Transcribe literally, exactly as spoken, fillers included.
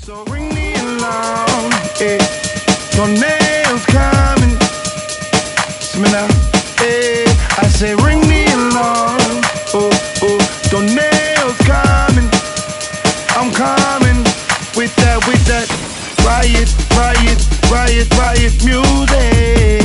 So ring the alarm, eh? Tornadoes coming. See me now, eh? I say ring the alarm, oh oh. Tornadoes coming. I'm coming with that, with that riot, riot, riot, riot music.